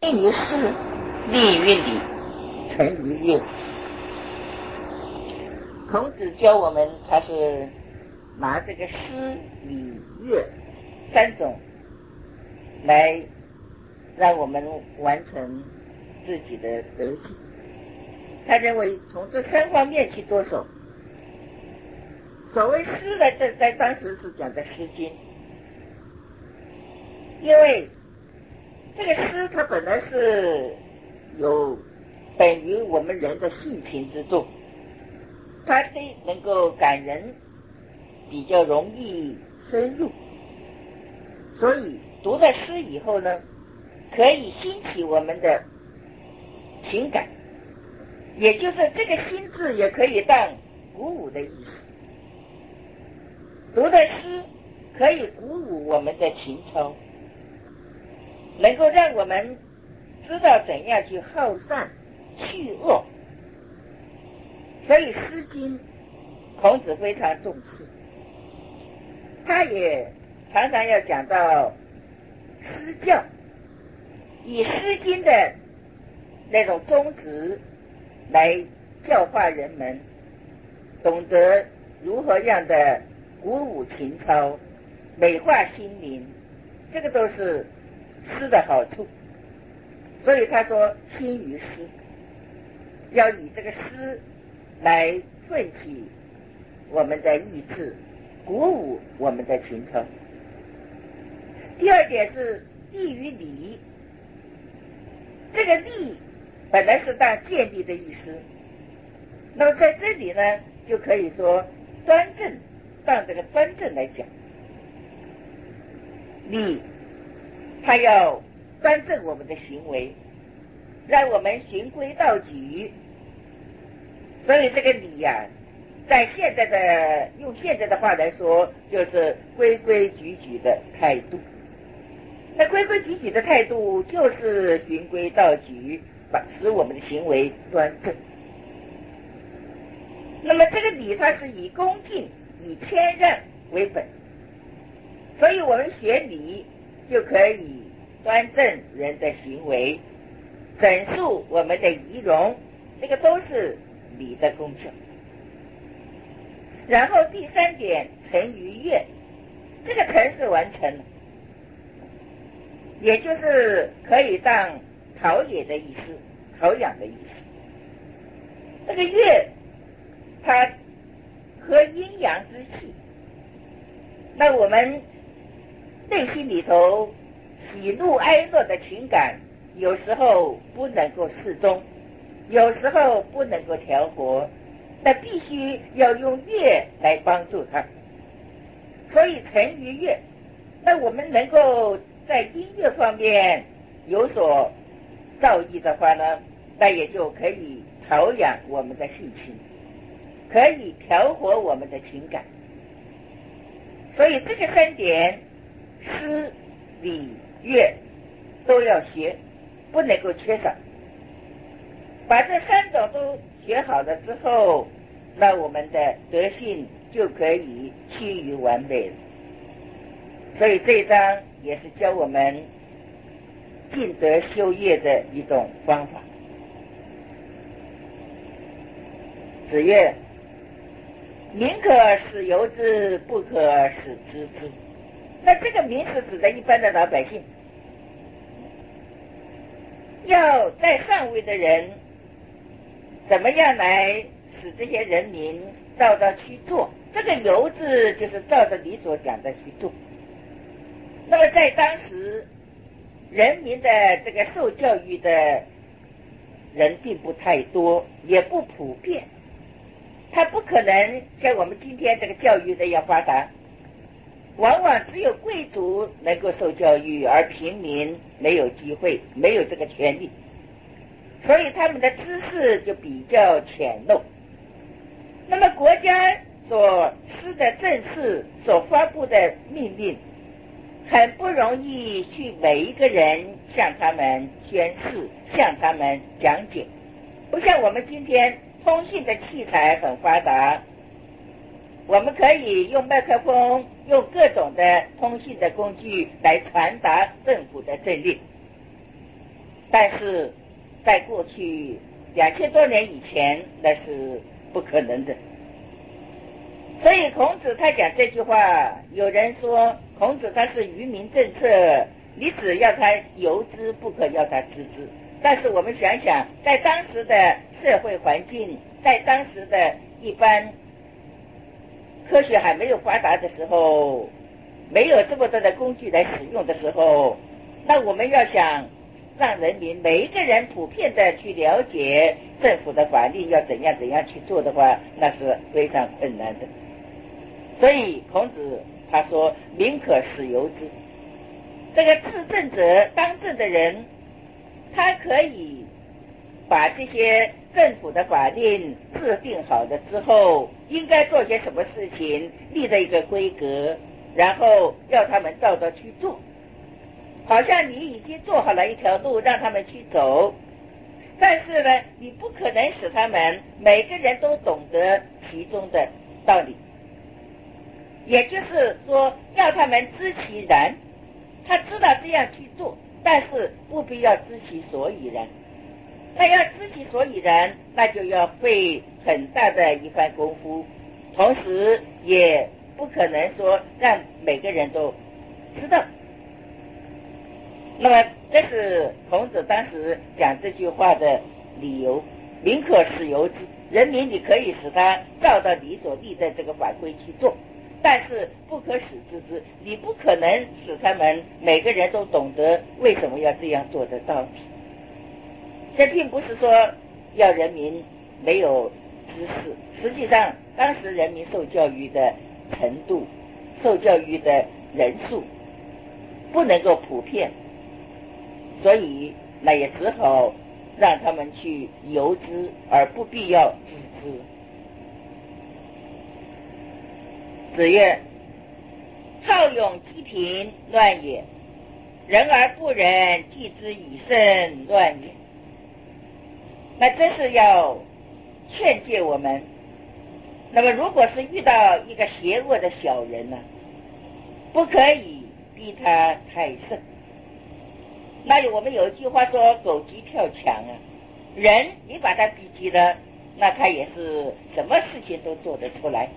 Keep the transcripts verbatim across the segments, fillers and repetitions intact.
于诗，立于礼，成于乐。孔子教我们，他是拿这个诗、礼、乐三种来让我们完成自己的德行。他认为从这三方面去着手。所谓诗呢，这在当时是讲的《诗经》，因为这个诗它本来是有本于我们人的性情之作，它对能够感人，比较容易深入，所以读了诗以后呢，可以兴起我们的情感，也就是这个心字也可以当鼓舞的意思。读的诗可以鼓舞我们的情操，能够让我们知道怎样去好善去恶，所以《诗经》孔子非常重视，他也常常要讲到诗教，以《诗经》的那种宗旨来教化人们，懂得如何样的鼓舞情操，美化心灵，这个都是诗的好处。所以他说兴于诗，要以这个诗来奋起我们的意志，鼓舞我们的情操。第二点是立于礼，这个立本来是当建立的意思，那么在这里呢，就可以说端正，当这个端正来讲，礼它要端正我们的行为，让我们循规蹈矩。所以这个礼呀、啊，在现在的用现在的话来说，就是规规矩矩的态度。那规规矩矩的态度就是循规蹈矩，把使我们的行为端正。那么这个礼它是以恭敬以谦让为本，所以我们学礼就可以端正人的行为，整肃我们的仪容，这个都是礼的功效。然后第三点，成于乐，这个成是完成了，也就是可以当陶冶的意思，陶养的意思。这个乐它合阴阳之气，那我们内心里头喜怒哀乐的情感有时候不能够适中，有时候不能够调和，那必须要用乐来帮助它。所以成于乐，那我们能够在音乐方面有所造诣的话呢，那也就可以陶养我们的性情，可以调和我们的情感。所以这个三点，诗、礼、乐都要学，不能够缺少。把这三种都学好了之后，那我们的德性就可以趋于完美了。所以这一章也是教我们尽德修业的一种方法。子曰：民可使由之，不可使知之。那这个民是指的一般的老百姓，要在上位的人怎么样来使这些人民照着去做，这个由字就是照着你所讲的去做。那么在当时人民的这个受教育的人并不太多，也不普遍，他不可能像我们今天这个教育的要发达，往往只有贵族能够受教育，而平民没有机会，没有这个权利，所以他们的知识就比较浅陋。那么国家所施的政事，所发布的命令，很不容易去每一个人向他们宣示，向他们讲解。不像我们今天通讯的器材很发达，我们可以用麦克风，用各种的通讯的工具来传达政府的政令。 但是在过去两千多年以前，那是不可能的。所以孔子他讲这句话，有人说孔子他是愚民政策，你只要他由之，不可要他知之。但是我们想想，在当时的社会环境，在当时的一般科学还没有发达的时候，没有这么多的工具来使用的时候，那我们要想让人民每一个人普遍的去了解政府的法律要怎样怎样去做的话，那是非常困难的。所以孔子他说民可使由之，这个治政者当政的人，他可以把这些政府的法令制定好了之后，应该做些什么事情，立了一个规格，然后要他们照着去做，好像你已经做好了一条路让他们去走，但是呢，你不可能使他们每个人都懂得其中的道理，也就是说要他们知其然，他知道这样去做，但是不必要知其所以然。那要知其所以然，那就要费很大的一番功夫，同时也不可能说让每个人都知道。那么这是孔子当时讲这句话的理由，民可使由之，人民你可以使他照到你所立的这个法规去做，但是不可使知之，你不可能使他们每个人都懂得为什么要这样做的道理。这并不是说要人民没有知识，实际上当时人民受教育的程度，受教育的人数不能够普遍，所以那也只好让他们去由之，而不必要知之。子曰：好勇击平，乱也；人而不仁，继之以身，乱也。那这是要劝诫我们，那么如果是遇到一个邪恶的小人呢、啊，不可以逼他太甚。那我们有一句话说狗急跳墙啊，人你把他逼急了，那他也是什么事情都做得出来。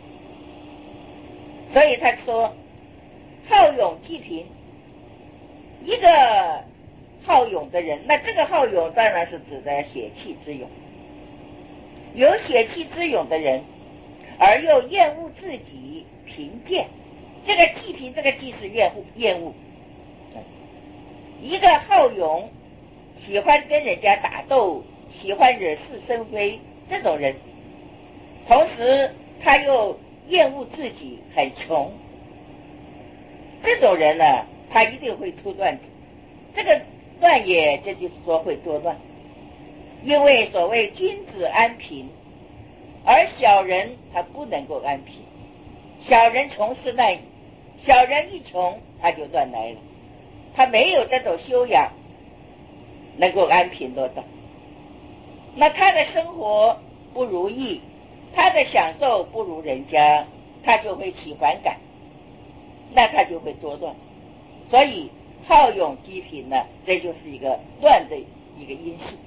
所以他说好勇击平，一个好勇的人，那这个好勇当然是指的血气之勇。有血气之勇的人，而又厌恶自己贫贱，这个击平，这个既是厌恶厌恶。一个好勇，喜欢跟人家打斗，喜欢惹是生非这种人，同时他又厌恶自己很穷，这种人呢、啊，他一定会出乱子。这个乱也，这就是说会作乱，因为所谓君子安贫，而小人他不能够安贫，小人穷是难矣，小人一穷他就乱来了，他没有这种修养能够安贫乐道，那他的生活不如意，他的享受不如人家，他就会起反感，那他就会作乱。所以好勇击平呢，这就是一个乱的一个因素。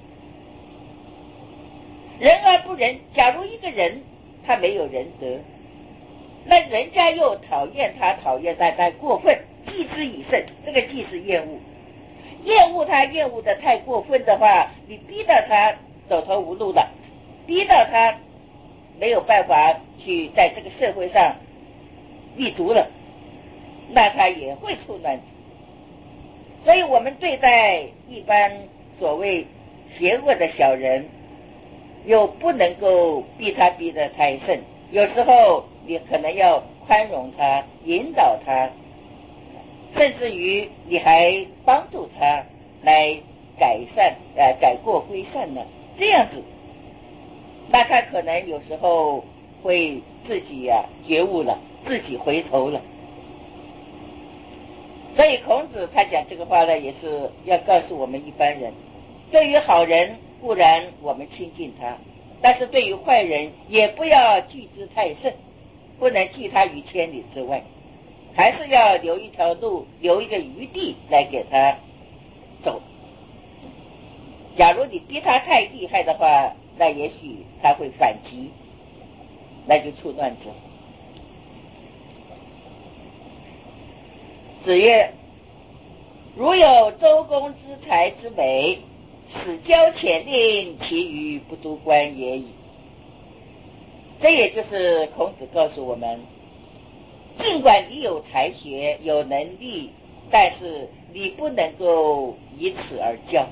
人而不仁，假如一个人他没有仁德，那人家又讨厌他，讨厌他太过分，继之以甚，这个既是厌恶，厌恶他厌恶的太过分的话，你逼到他走投无路了，逼到他没有办法去在这个社会上立足了，那他也会出乱子。所以我们对待一般所谓邪恶的小人，又不能够逼他逼得太甚，有时候你可能要宽容他，引导他，甚至于你还帮助他来改善呃改过归善呢，这样子，那他可能有时候会自己呀、啊、觉悟了，自己回头了。所以孔子他讲这个话呢，也是要告诉我们一般人，对于好人固然我们亲近他，但是对于坏人也不要拒之太甚，不能拒他于千里之外，还是要留一条路，留一个余地来给他走。 假如你逼他太厉害的话，那也许他会反击，那就出乱子。子曰：如有周公之才之美，使交浅令，其余不足观也已。这也就是孔子告诉我们，尽管你有才学有能力，但是你不能够以此而教。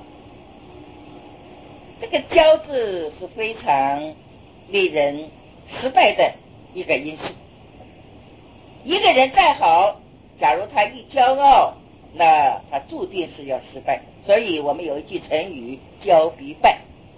这个教字是非常令人失败的一个因素。一个人再好，假如他一骄傲，那他注定是要失败。所以我们有一句成语，骄必败。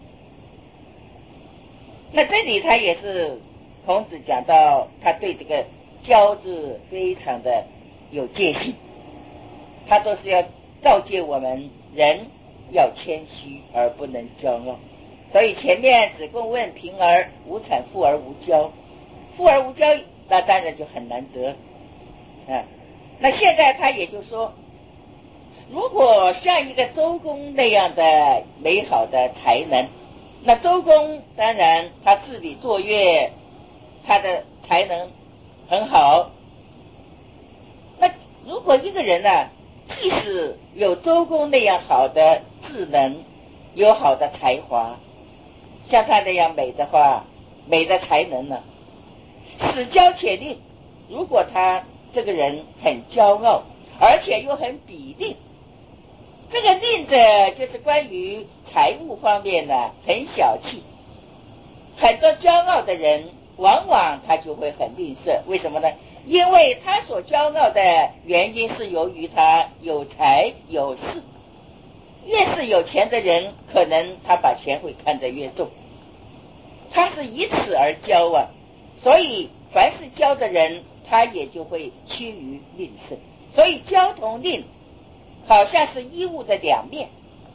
那这里他也是孔子讲到，他对这个骄字非常的有戒心，他都是要告诫我们人要谦虚而不能骄傲。所以前面子贡问贫而无谄，富而无骄，富而无骄，那当然就很难得啊。那现在他也就说，如果像一个周公那样的美好的才能，那周公当然他治理作乐，他的才能很好。那如果一个人呢、啊，即使有周公那样好的智能，有好的才华，像他那样美的话，美的才能呢，使交且令，如果他这个人很骄傲，而且又很鄙吝，这个吝者就是关于财务方面呢很小气。很多骄傲的人往往他就会很吝啬，为什么呢？因为他所骄傲的原因是由于他有财有势，越是有钱的人，可能他把钱会看得越重，他是以此而骄啊。所以凡是骄的人，他也就会趋于吝啬。所以骄同吝好像是衣物的两面，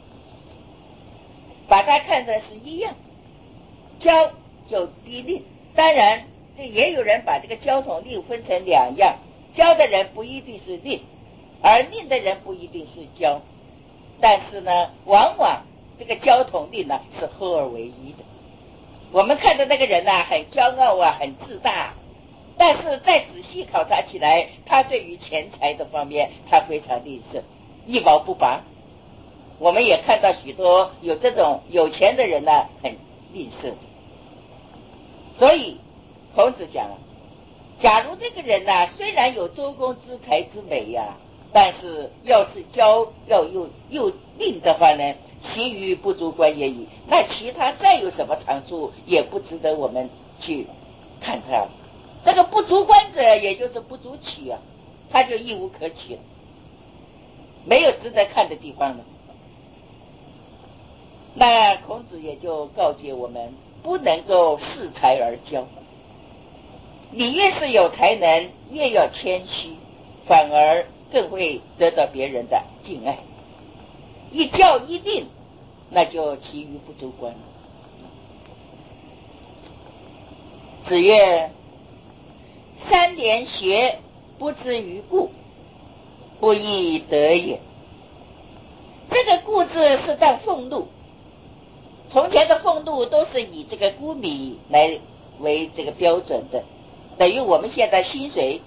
把它看成是一样，骄就逼吝。当然这也有人把这个骄同吝分成两样，骄的人不一定是吝，而吝的人不一定是骄。但是呢，往往这个骄同吝呢是合而为一的。我们看到那个人呢、啊、很骄傲啊，很自大，但是再仔细考察起来，他对于钱财的方面他非常吝啬，一毛不拔。我们也看到许多有这种有钱的人呢、啊、很吝啬的。所以孔子讲，假如这个人呢、啊、虽然有周公之才之美呀、啊，但是要是骄要又又吝的话呢，其余不足观也已。那其他再有什么长处也不值得我们去看他。这个不足观者也就是不足取啊，他就一无可取了，没有值得看的地方了。那孔子也就告诫我们，不能够恃才而骄。你越是有才能，越要谦虚，反而更会得到别人的敬爱。一骄一吝，那就其余不足观了。子曰：三年学，不知于故，不亦得也。这个故字是当俸禄，从前的俸禄都是以这个沽米来为这个标准的，等于我们现在薪水。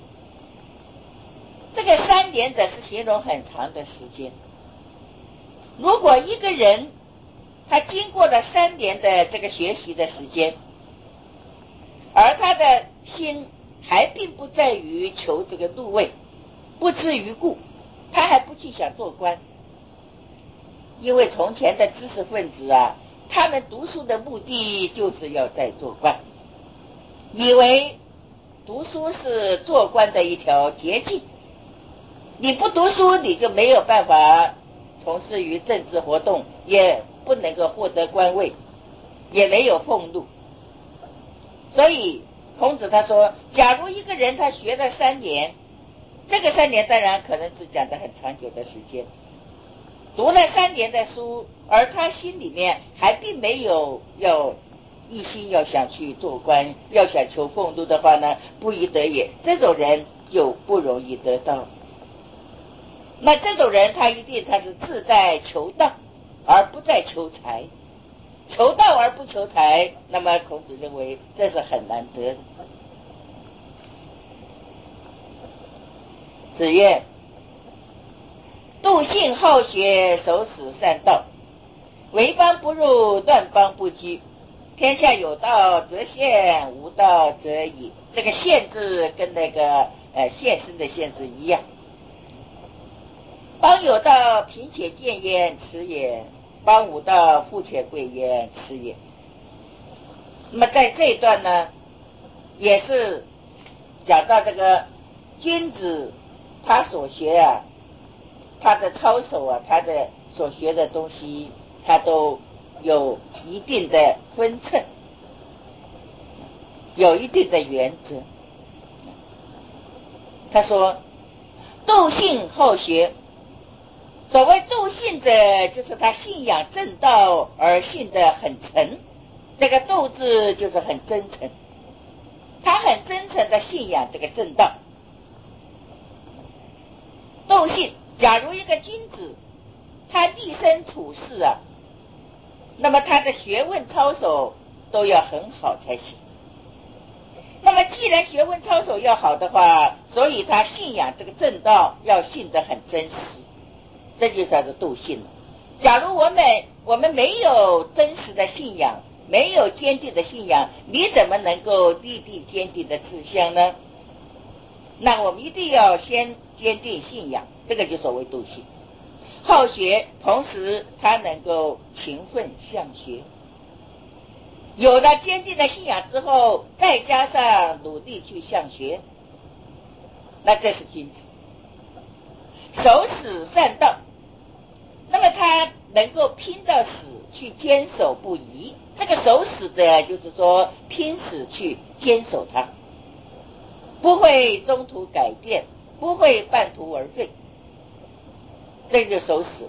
这个三年者是形容很长的时间。如果一个人他经过了三年的这个学习的时间，而他的心还并不在于求这个禄位，不知于故，他还不去想做官。因为从前的知识分子啊，他们读书的目的就是要在做官，以为读书是做官的一条捷径。你不读书，你就没有办法从事于政治活动，也不能够获得官位，也没有俸禄。所以孔子他说，假如一个人他学了三年，这个三年当然可能是讲的很长久的时间，读了三年的书，而他心里面还并没有要一心要想去做官，要想求俸禄的话呢，不亦得也。这种人就不容易得到。那这种人他一定他是志在求道， 而不再求财，求道而不求财，那么孔子认为这是很难得的。子曰：笃信好学，守死善道，为邦不入，断邦不居。天下有道则现，无道则已。这个现字跟那个呃现身的现字一样。邦有道，贫且贱焉，耻也；邦无道，富且贵焉，耻也。那么在这一段呢，也是讲到这个君子他所学啊，他的操守啊，他的所学的东西，他都有一定的分寸，有一定的原则。他说笃信好学，所谓笃信者，就是他信仰正道而信得很诚，这个笃字就是很真诚，他很真诚的信仰这个正道。笃信，假如一个君子他立身处世啊，那么他的学问操守都要很好才行。那么既然学问操守要好的话，所以他信仰这个正道要信得很真实，这就叫做笃信了。假如我们我们没有真实的信仰，没有坚定的信仰，你怎么能够立定坚定的志向呢？那我们一定要先坚定信仰，这个就所谓笃信。好学，同时他能够勤奋向学，有了坚定的信仰之后，再加上努力去向学，那这是君子。守死善道，那么他能够拼到死去坚守不移，这个守死者就是说拼死去坚守它，不会中途改变，不会半途而废，这就守死。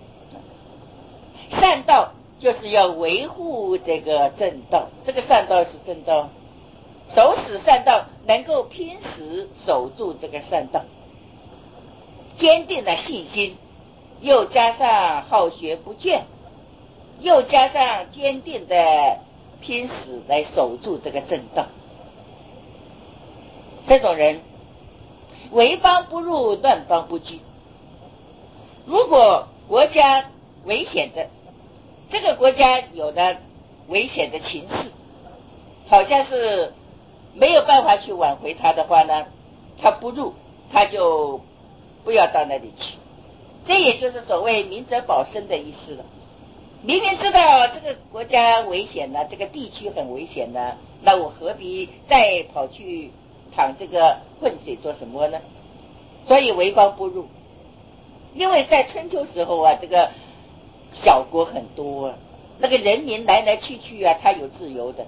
善道就是要维护这个正道，这个善道是正道，守死善道能够拼死守住这个善道，坚定的信心，又加上好学不倦，又加上坚定的拼死来守住这个正道，这种人为邦不入，断邦不居。如果国家危险的，这个国家有的危险的情势，好像是没有办法去挽回它的话呢，他不入，他就不要到那里去。这也就是所谓明哲保身的意思了。明明知道这个国家危险呢，这个地区很危险呢，那我何必再跑去淌这个浑水做什么呢？所以为邦不入。因为在春秋时候啊，这个小国很多啊，那个人民来来去去啊，他有自由的。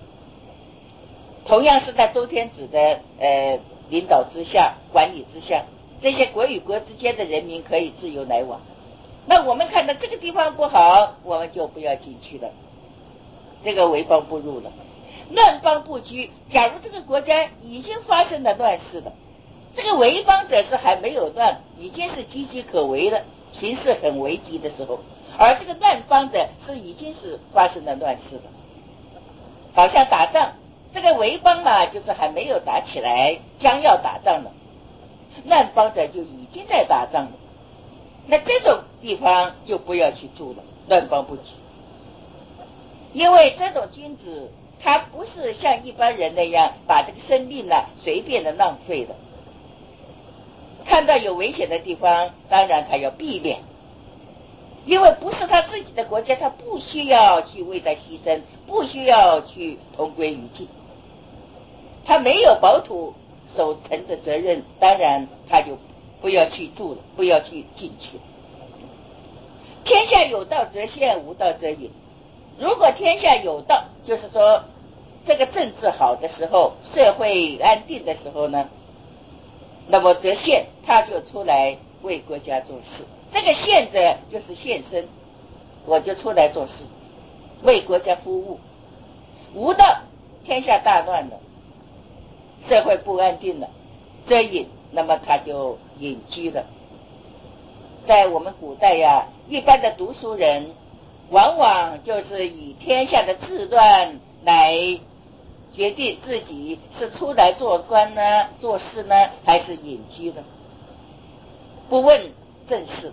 同样是在周天子的呃领导之下、管理之下，这些国与国之间的人民可以自由来往。那我们看到这个地方不好，我们就不要进去了，这个为邦不入了。乱邦不居，假如这个国家已经发生了乱世了，这个为邦者是还没有乱，已经是岌岌可危了，形势很危急的时候，而这个乱邦者是已经是发生了乱世了。好像打仗，这个为邦嘛，就是还没有打起来，将要打仗了，乱邦者就已经在打仗了。那这种地方就不要去住了，乱邦不居。因为这种君子他不是像一般人那样把这个生命呢随便的浪费的，看到有危险的地方，当然他要避免，因为不是他自己的国家，他不需要去为他牺牲，不需要去同归于尽，他没有保土守城的责任，当然他就不要去住了，不要去进去。天下有道则现，无道则隐。如果天下有道，就是说这个政治好的时候，社会安定的时候呢，那么则现，他就出来为国家做事。这个现者就是现身，我就出来做事，为国家服务。无道，天下大乱了，社会不安定了，则隐，那么他就隐居了。 在我们古代呀，一般的读书人往往就是以天下的治乱来决定自己是出来做官呢、做事呢，还是隐居呢，不问政事。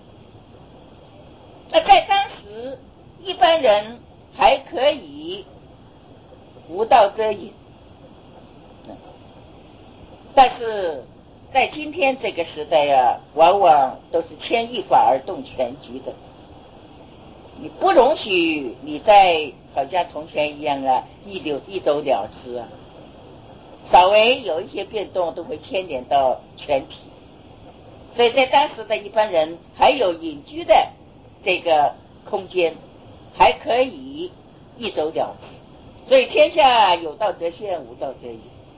那在当时，一般人还可以无道遮隐，但是在今天这个时代啊，往往都是牵一发而动全局的。你不容许你在好像从前一样啊，一流一走了之啊，稍微有一些变动都会牵连到全体。所以在当时的一般人还有隐居的这个空间，还可以一走了之。所以天下有道则现，无道则隐。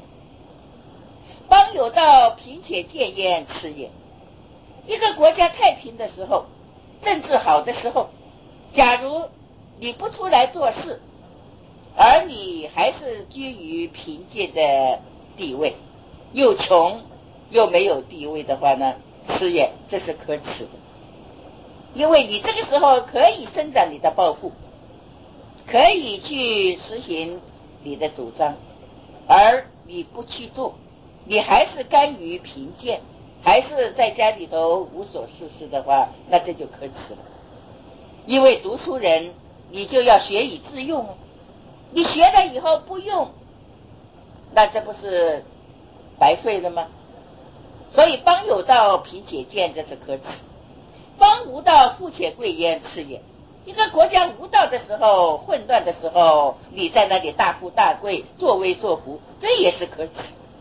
邦有道，贫且贱焉，耻也。一个国家太平的时候，政治好的时候，假如你不出来做事，而你还是居于贫贱的地位，又穷又没有地位的话呢，耻也，这是可耻的。因为你这个时候可以伸展你的抱负，可以去实行你的主张，而你不去做，你还是甘于贫贱，还是在家里头无所事事的话，那这就可耻了。因为读书人你就要学以致用，你学了以后不用，那这不是白费了吗？所以邦有道，贫且贱，这是可耻。邦无道，富且贵焉，耻也。一个国家无道的时候，混乱的时候，你在那里大富大贵，作威作福，这也是可耻。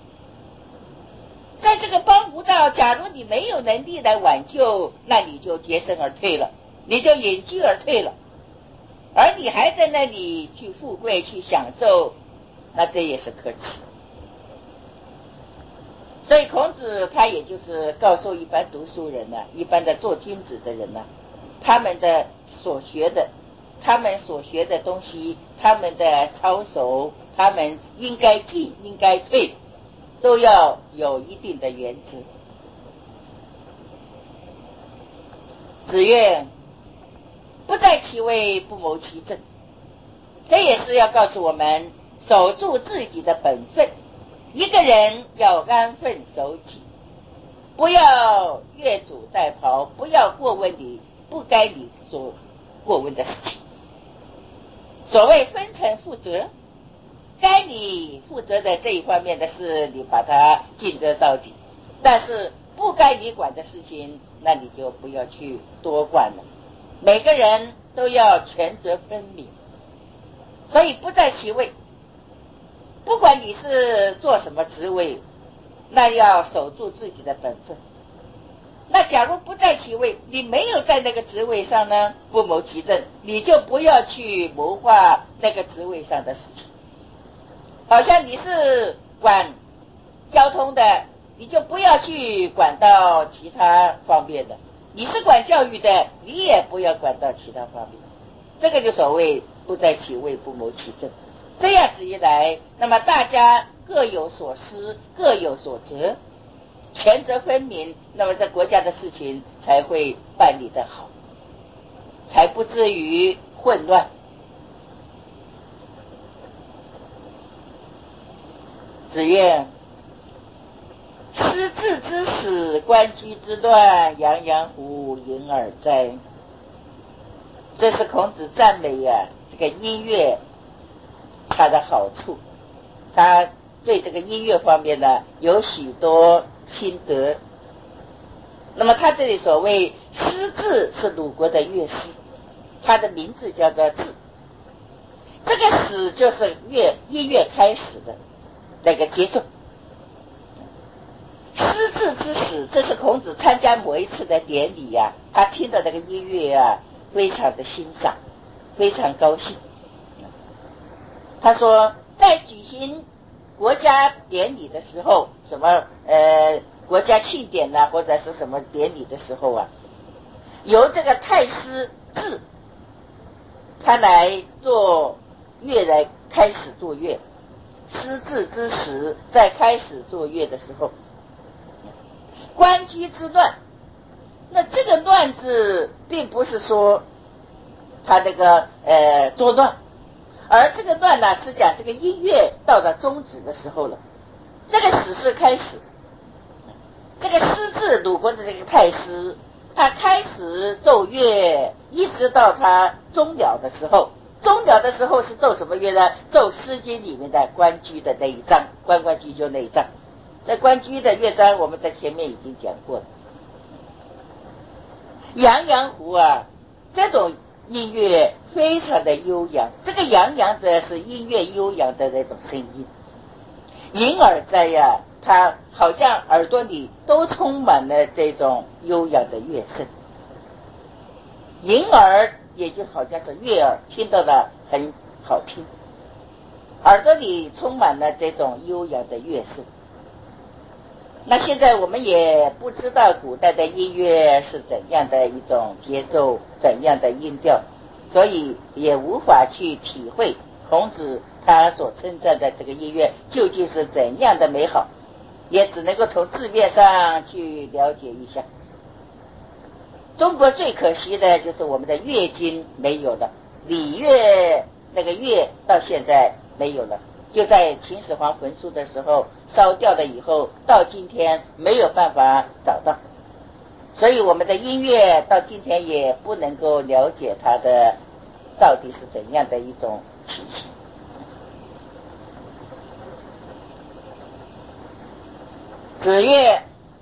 在这个邦无道，假如你没有能力来挽救，那你就洁身而退了，你就隐居而退了，而你还在那里去富贵去享受，那这也是可耻。所以孔子他也就是告诉一般读书人呢、啊，一般的做君子的人呢、啊，他们的所学的他们所学的东西，他们的操守，他们应该进应该退，都要有一定的原则。子曰：不在其位，不谋其政。这也是要告诉我们守住自己的本分，一个人要安分守己，不要越俎代庖，不要过问你不该你所过问的事情。所谓分诚负责，该你负责的这一方面的事，你把它尽责到底，但是不该你管的事情，那你就不要去多管了。每个人都要权责分明，所以不在其位，不管你是做什么职位，那要守住自己的本分。那假如不在其位，你没有在那个职位上呢，不谋其政，你就不要去谋划那个职位上的事情。好像你是管交通的，你就不要去管到其他方面的；你是管教育的，你也不要管到其他方面。这个就所谓不在其位，不谋其政。这样子一来，那么大家各有所思，各有所责，权责分明，那么这国家的事情才会办理得好，才不至于混乱。子曰：失志之始，官居之乱，洋洋乎盈耳哉。这是孔子赞美呀、啊、这个音乐它的好处，他对这个音乐方面呢有许多心得。那么他这里所谓诗志是鲁国的乐师，他的名字叫做志，这个始就是乐音乐开始的那个节奏。诗志之始，这是孔子参加某一次的典礼呀、啊，他听到那个音乐啊，非常的欣赏，非常高兴。他说，在举行国家典礼的时候，什么呃国家庆典呐、啊，或者是什么典礼的时候啊，由这个太师志他来做乐来开始作乐。失志之时，在开始作乐的时候，官居之乱， 那这个乱字并不是说他那个呃作乱，而这个乱呢是讲这个音乐到了终止的时候了，这个史事开始，这个诗字鲁国的这个太师，他开始奏乐，一直到他终了的时候，终了的时候是奏什么乐呢？奏《诗经》里面的关雎的那一章，关关雎鸠那一章。那关雎的乐章我们在前面已经讲过了。阳阳胡啊，这种音乐非常的悠扬，这个阳阳则是音乐悠扬的那种声音。银耳哉呀，它好像耳朵里都充满了这种悠扬的乐声。银耳也就好像是悦耳，听到的很好听，耳朵里充满了这种悠扬的乐声。那现在我们也不知道古代的音乐是怎样的一种节奏，怎样的音调，所以也无法去体会孔子他所称赞的这个音乐究竟是怎样的美好，也只能够从字面上去了解一下。中国最可惜的就是我们的乐经没有了，礼乐那个乐到现在没有了，就在秦始皇焚书的时候烧掉了以后，到今天没有办法找到，所以我们的音乐到今天也不能够了解它的到底是怎样的一种情形。子曰：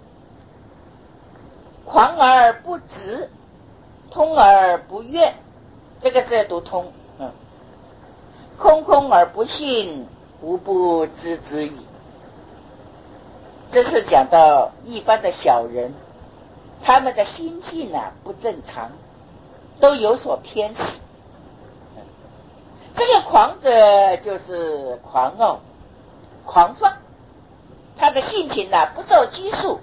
狂而不直，通而不怨，这个字读通，嗯，空空而不信，无不知之矣。这是讲到一般的小人，他们的心性啊不正常，都有所偏食。这个狂者就是狂傲、狂放，他的性情呢、啊、不受拘束。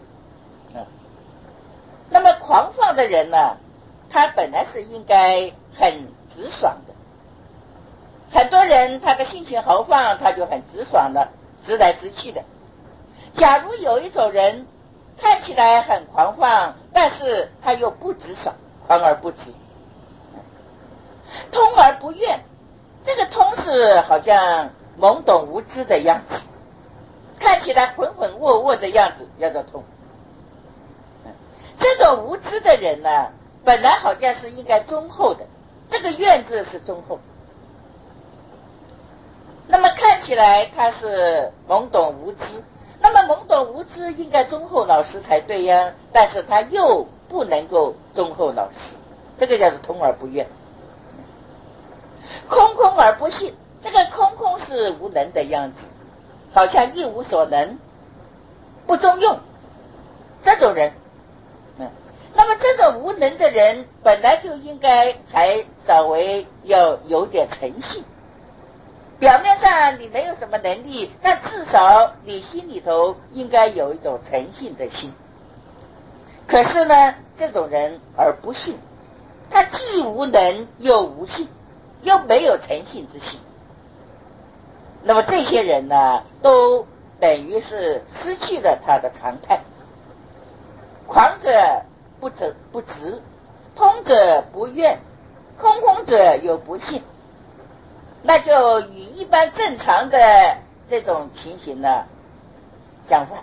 那么狂放的人呢，他本来是应该很直爽的，很多人他的性情豪放，他就很直爽的，直来直去的。假如有一种人看起来很狂放，但是他又不直爽，狂而不直，通而不怨，这个通是好像懵懂无知的样子，看起来浑浑噩噩的样子叫做通。这种无知的人呢，本来好像是应该忠厚的，这个怨字是忠厚，那么看起来他是懵懂无知，那么懵懂无知应该忠厚老实才对呀，但是他又不能够忠厚老实，这个叫做通而不怨。空空而不信，这个空空是无能的样子，好像一无所能，不中用，这种人，嗯，那么这种无能的人本来就应该还稍微要有点诚信，表面上你没有什么能力，但至少你心里头应该有一种诚信的心。可是呢，这种人而不信，他既无能又无信，又没有诚信之心，那么这些人呢，都等于是失去了他的常态。狂者不直不直，通者不怨，空空者又不信，那就与一般正常的这种情形呢相反。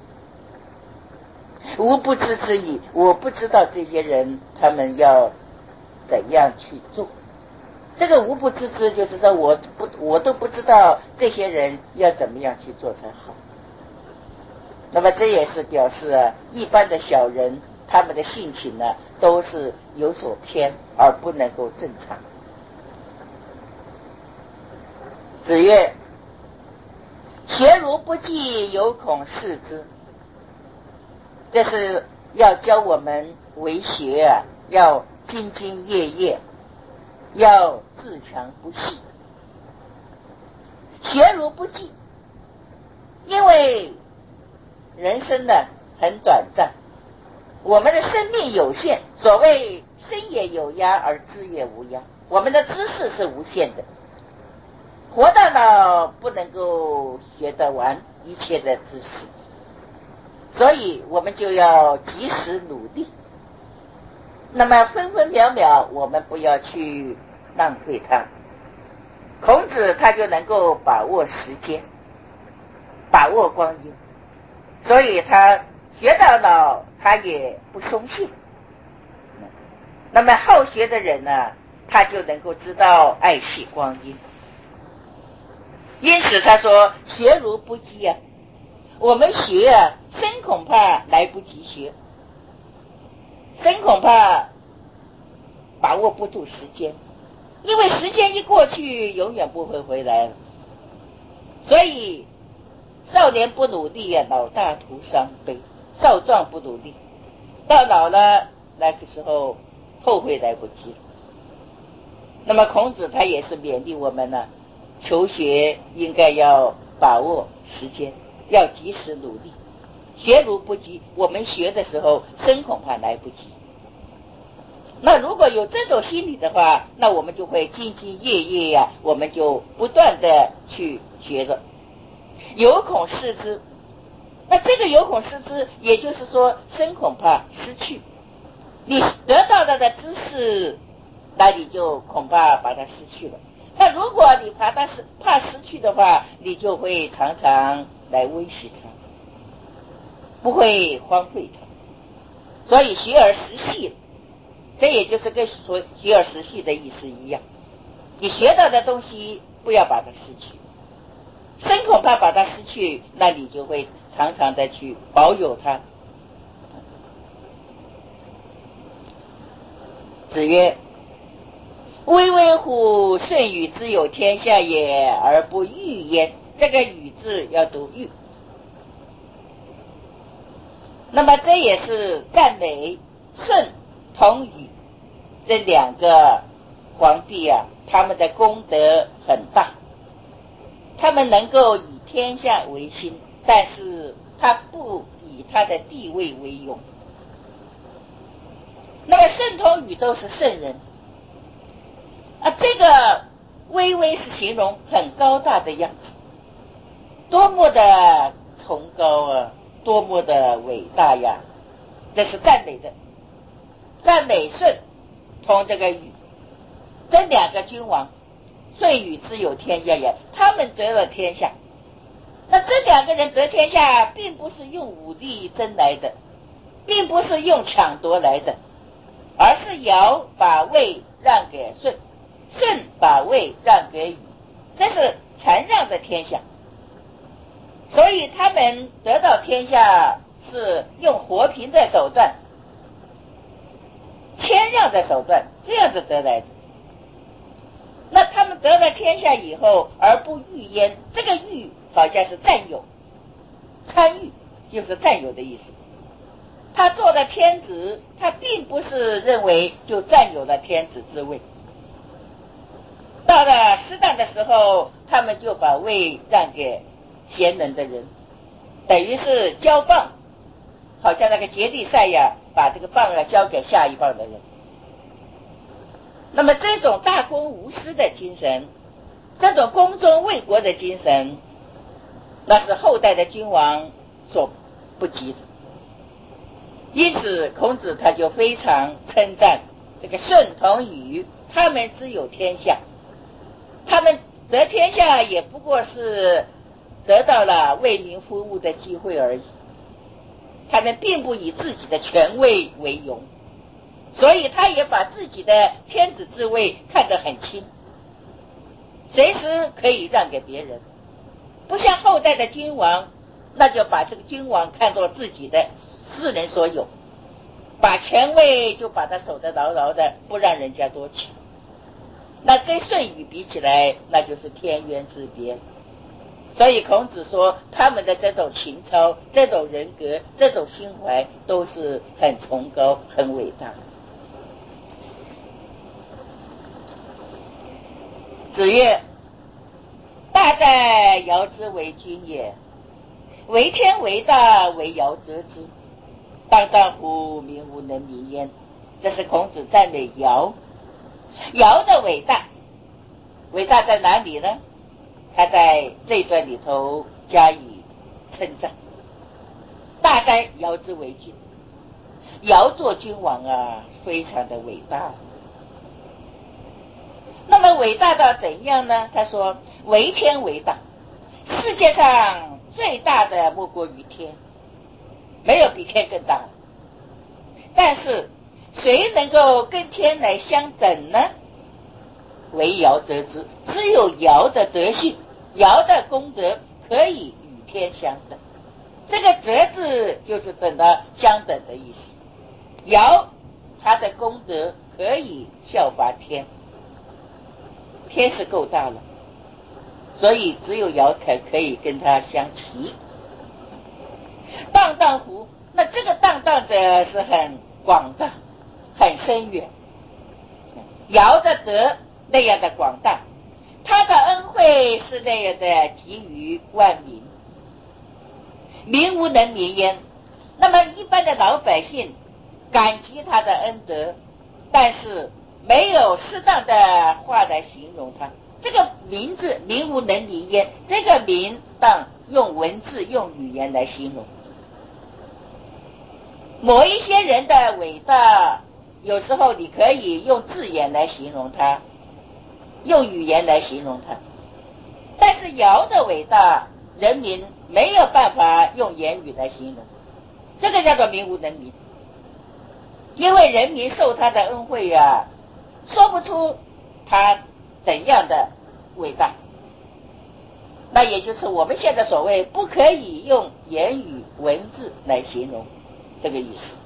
无不知之矣，我不知道这些人他们要怎样去做。这个无不知之就是说我不我都不知道这些人要怎么样去做才好。那么这也是表示啊，一般的小人他们的性情呢都是有所偏而不能够正常。子曰：学如不计，犹恐视之。这是要教我们为学啊，要兢兢业业，要自强不息。学如不计，因为人生呢很短暂，我们的生命有限，所谓生也有涯而知也无涯，我们的知识是无限的，活到老不能够学得完一切的知识，所以我们就要及时努力， 那么分分秒秒我们不要去浪费它。孔子他就能够把握时间，把握光阴，所以他学到老他也不松懈。那么好学的人呢，他就能够知道爱惜光阴。因此他说学如不及啊，我们学啊，生恐怕来不及学，生恐怕把握不住时间，因为时间一过去永远不会回来了。所以少年不努力啊，老大徒伤悲，少壮不努力，到老了那个时候后悔来不及了。那么孔子他也是勉励我们呢、啊，求学应该要把握时间，要及时努力，学如不及，我们学的时候生恐怕来不及。那如果有这种心理的话，那我们就会兢兢业业呀、啊，我们就不断的去学着，有恐失之。那这个有恐失之，也就是说生恐怕失去，你得到的的知识，那你就恐怕把它失去了。那如果你怕它是怕失去的话，你就会常常来温习它，不会荒废它。所以学而时习，这也就是跟说学而时习的意思一样。你学到的东西不要把它失去，生恐怕把它失去，那你就会常常的去保有它。子曰：巍巍乎舜禹之有天下也，而不欲焉。这个禹字要读欲。那么这也是赞美舜同禹这两个皇帝啊，他们的功德很大，他们能够以天下为心，但是他不以他的地位为荣。那么舜同禹都是圣人啊，这个巍巍是形容很高大的样子，多么的崇高啊，多么的伟大呀，这是赞美的。赞美舜同这个禹这两个君王，舜禹之有天下也，他们得了天下。那这两个人得天下并不是用武力争来的，并不是用抢夺来的，而是尧把位让给舜，舜把位让给禹，这是禅让的天下。所以他们得到天下是用和平的手段，谦让的手段，这样子得来的。那他们得了天下以后而不欲焉，这个欲好像是占有，参与就是占有的意思。他做了天子，他并不是认为就占有了天子之位，到了适当的时候他们就把位让给贤能的人，等于是交棒，好像那个接力赛呀，把这个棒啊交给下一棒的人。那么这种大公无私的精神，这种光宗卫国的精神，那是后代的君王所不及的。因此孔子他就非常称赞这个舜同禹，他们之有天下，他们得天下也不过是得到了为民服务的机会而已，他们并不以自己的权位为荣，所以他也把自己的天子之位看得很轻，随时可以让给别人，不像后代的君王，那就把这个君王看作自己的私人所有，把权位就把它守得牢牢的，不让人家夺取。那跟舜禹比起来，那就是天渊之别。所以孔子说他们的这种情操，这种人格，这种心怀都是很崇高很伟大。子曰：大在尧之为君也，为天为大，为尧则之，荡荡乎民无能民焉。这是孔子赞美尧，尧的伟大，伟大在哪里呢？他在这一段里头加以称赞。大哉尧之为君， 尧做君王啊，非常的伟大。那么伟大到怎样呢？他说为天为大，世界上最大的莫过于天，没有比天更大。但是谁能够跟天来相等呢？唯尧则之，只有尧的德性，尧的功德可以与天相等。这个则字就是等到相等的意思。尧他的功德可以效法天，天是够大了，所以只有尧可可以跟他相齐。荡荡乎，那这个荡荡者是很广大很深远，尧的德那样的广大，他的恩惠是那样的给予万民，民无能名焉。那么一般的老百姓感激他的恩德，但是没有适当的话来形容他。这个名字民无能名焉，这个名当用文字用语言来形容。某一些人的伟大，有时候你可以用字眼来形容他，用语言来形容他，但是尧的伟大，人民没有办法用言语来形容，这个叫做民无能名。因为人民受他的恩惠啊，说不出他怎样的伟大。那也就是我们现在所谓不可以用言语文字来形容，这个意思。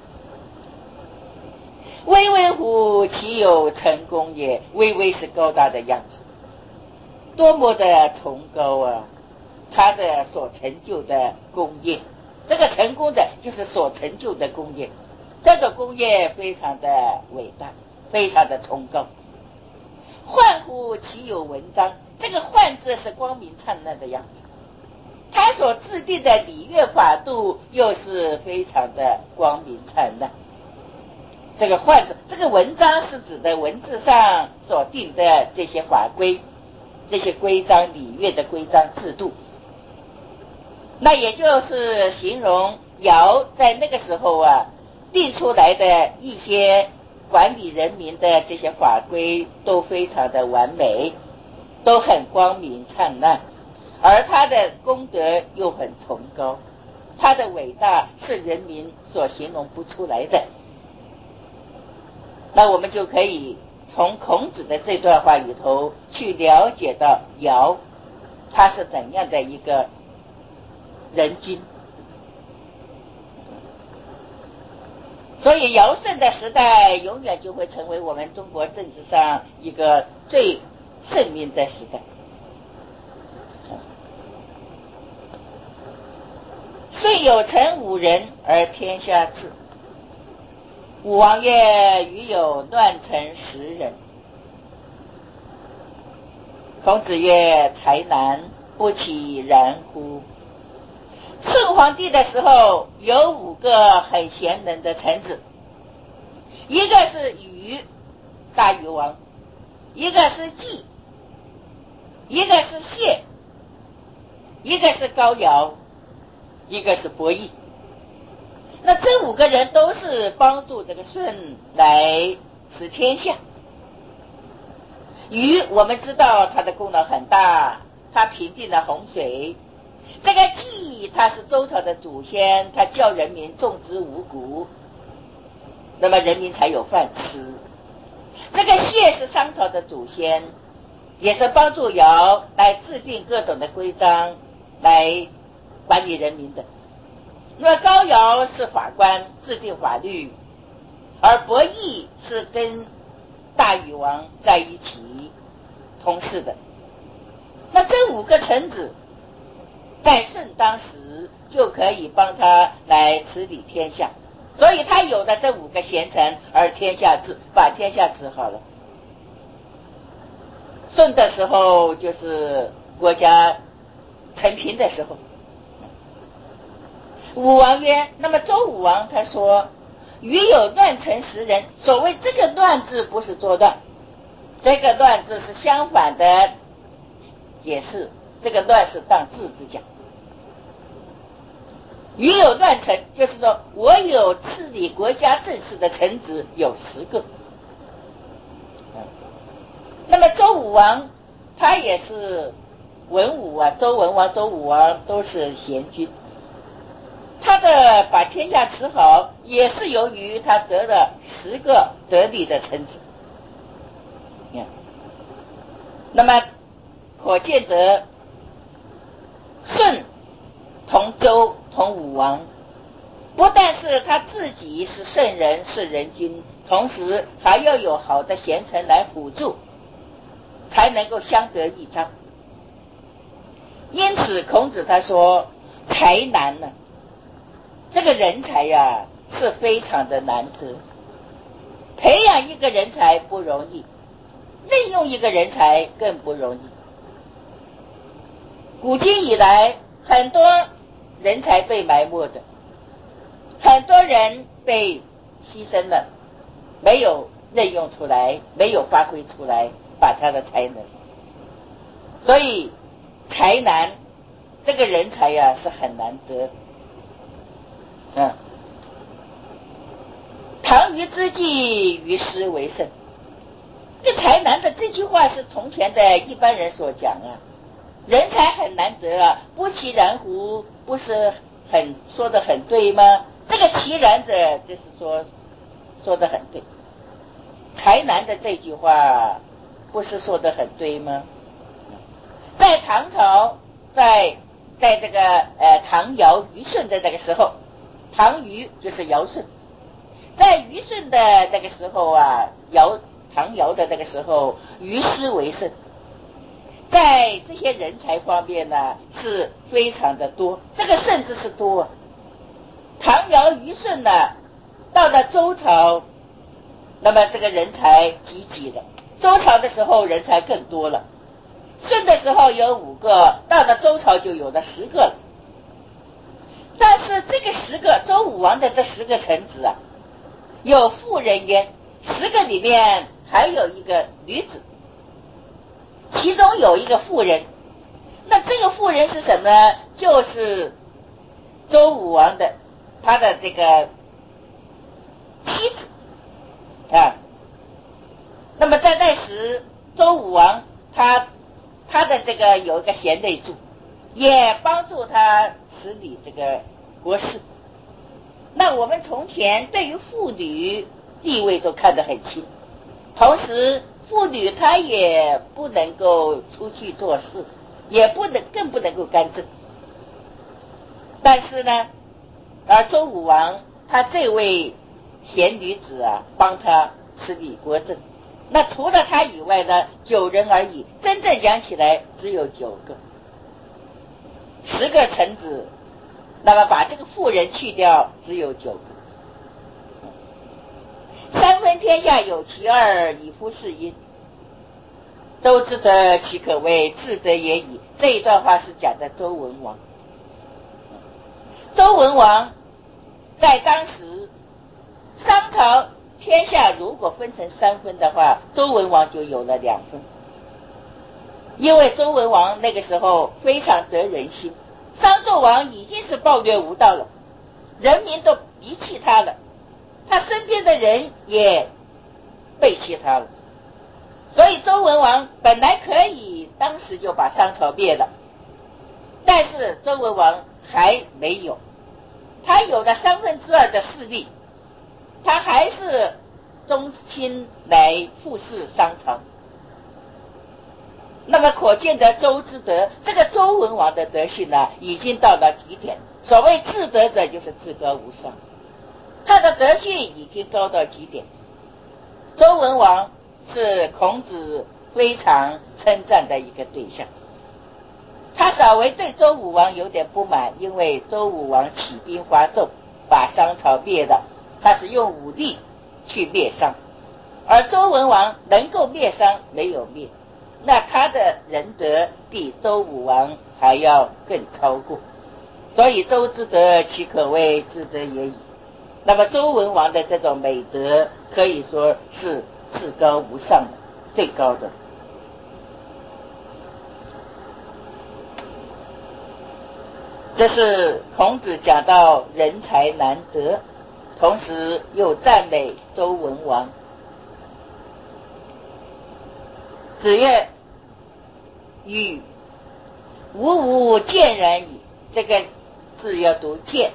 巍巍乎其有成功也，巍巍是高大的样子，多么的崇高啊，他的所成就的功业，这个成功的就是所成就的功业，这个功业非常的伟大，非常的崇高。焕乎其有文章，这个焕字是光明灿烂的样子，他所制定的礼乐法度又是非常的光明灿烂。这个焕字，这个文章是指的文字上所定的这些法规，这些规章礼乐的规章制度，那也就是形容尧在那个时候啊定出来的一些管理人民的这些法规都非常的完美，都很光明灿烂，而他的功德又很崇高，他的伟大是人民所形容不出来的。那我们就可以从孔子的这段话里头去了解到尧他是怎样的一个人君。所以尧舜的时代永远就会成为我们中国政治上一个最盛名的时代。遂有成五人而天下治。武王曰：余有乱臣十人。孔子曰：才难，不其然乎？舜皇帝的时候有五个很贤能的臣子，一个是禹，大禹王，一个是季，一个是谢，一个是高尧，一个是伯益。那这五个人都是帮助这个舜来治天下。禹我们知道他的功劳很大，他平定了洪水。这个季他是周朝的祖先，他教人民种植五谷，那么人民才有饭吃。这个谢是商朝的祖先，也是帮助尧来制定各种的规章来管理人民的。那么高尧是法官，制定法律，而伯益是跟大禹王在一起同事的。那这五个臣子在舜当时就可以帮他来治理天下，所以他有了这五个贤臣，而天下治，把天下治好了。舜的时候就是国家承平的时候。武王曰，那么周武王他说，余有乱臣十人。所谓这个乱字不是作乱，这个乱字是相反的解释，这个乱是当字之讲。 余有乱臣，就是说我有治理国家政事的臣子有十个。那么周武王他也是文武啊，周文王、周武王都是贤君，他的把天下治好，也是由于他得了十个得力的臣子。那么可见得舜同周同武王，不但是他自己是圣人是人君，同时还要有好的贤臣来辅助，才能够相得益彰。因此孔子他说才难呢，这个人才呀、啊、是非常的难得，培养一个人才不容易，利用一个人才更不容易。古今以来很多人才被埋没的，很多人被牺牲了，没有任用出来，没有发挥出来把他的才能。所以才难，这个人才呀、啊、是很难得。嗯，唐虞之计，于师为胜。这才难的这句话是从前的一般人所讲啊，人才很难得啊，不其然乎，不是很说得很对吗？这个其然者就是说说得很对，才难的这句话不是说得很对吗？在唐朝，在在这个呃唐尧虞舜的那个时候，唐虞就是尧舜，在虞舜的那个时候啊，尧唐尧的那个时候，于师为胜，在这些人才方面呢是非常的多，这个甚至是多。唐尧虞舜呢，到了周朝，那么这个人才济济了，周朝的时候人才更多了，舜的时候有五个，到了周朝就有了十个了。但是这个十个周武王的这十个臣子啊，有妇人焉，十个里面还有一个女子，其中有一个妇人。那这个妇人是什么呢？就是周武王的他的这个妻子啊。那么在那时，周武王他他的这个有一个贤内助，也帮助他xử理这个国事。那我们从前对于妇女地位都看得很清，同时妇女她也不能够出去做事，也不能更不能够干政。但是呢，而周武王他这位贤女子啊，帮他xử理国政。那除了他以外呢，九人而已，真正讲起来只有九个，十个臣子，那么把这个妇人去掉，只有九个。三分天下有其二，以夫事殷。周之德，其可谓至德也已。这一段话是讲的周文王。周文王在当时商朝天下如果分成三分的话，周文王就有了两分。因为周文王那个时候非常得人心，商纣王已经是暴虐无道了，人民都遗弃他了，他身边的人也背弃他了。所以周文王本来可以当时就把商朝灭了，但是周文王还没有，他有了三分之二的势力，他还是忠心来复视商朝。那么可见得周之德，这个周文王的德性呢，已经到了极点。所谓至德者，就是至高无上，他的德性已经高到极点。周文王是孔子非常称赞的一个对象。他稍微对周武王有点不满，因为周武王起兵伐纣，把商朝灭了，他是用武力去灭商，而周文王能够灭商，没有灭，那他的仁德比周武王还要更超过。所以周之德，其可谓至德也已。那么周文王的这种美德可以说是至高无上的，最高的。 这是孔子讲到人才难得，同时又赞美周文王。子曰：与吾无见然矣。这个字要读见。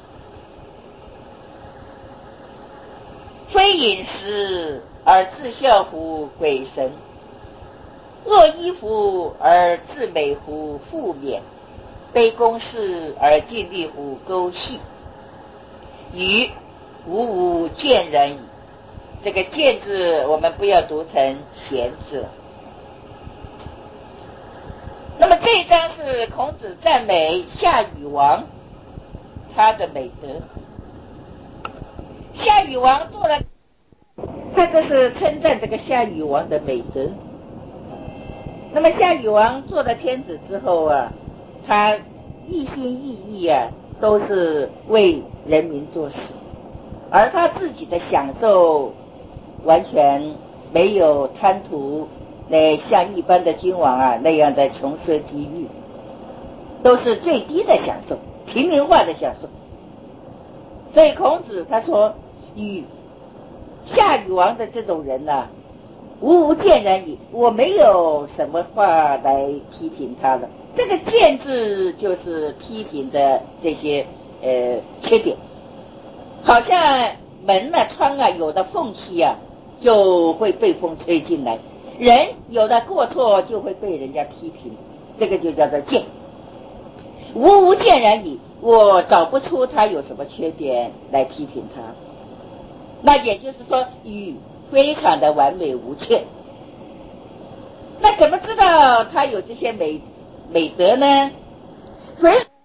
非饮食而自笑乎鬼神，恶衣服而自美乎妇冕，卑躬事而尽力乎钩系。与吾无见然矣。这个见字我们不要读成贤字了。那么这一章是孔子赞美夏禹王他的美德。夏禹王做了，他这是称赞这个夏禹王的美德。那么夏禹王做了天子之后啊，他一心一意啊都是为人民做事，而他自己的享受完全没有贪图那像一般的君王啊那样的穷奢极欲，都是最低的享受，平民化的享受。所以孔子他说，与夏禹王的这种人呢、啊，吾无见然矣。我没有什么话来批评他的。这个见字就是批评的这些呃缺点，好像门啊窗啊有的缝隙啊就会被风吹进来，人有的过错就会被人家批评，这个就叫做见。吾无见然矣，我找不出他有什么缺点来批评他。那也就是说，禹非常的完美无缺。那怎么知道他有这些美美德呢？非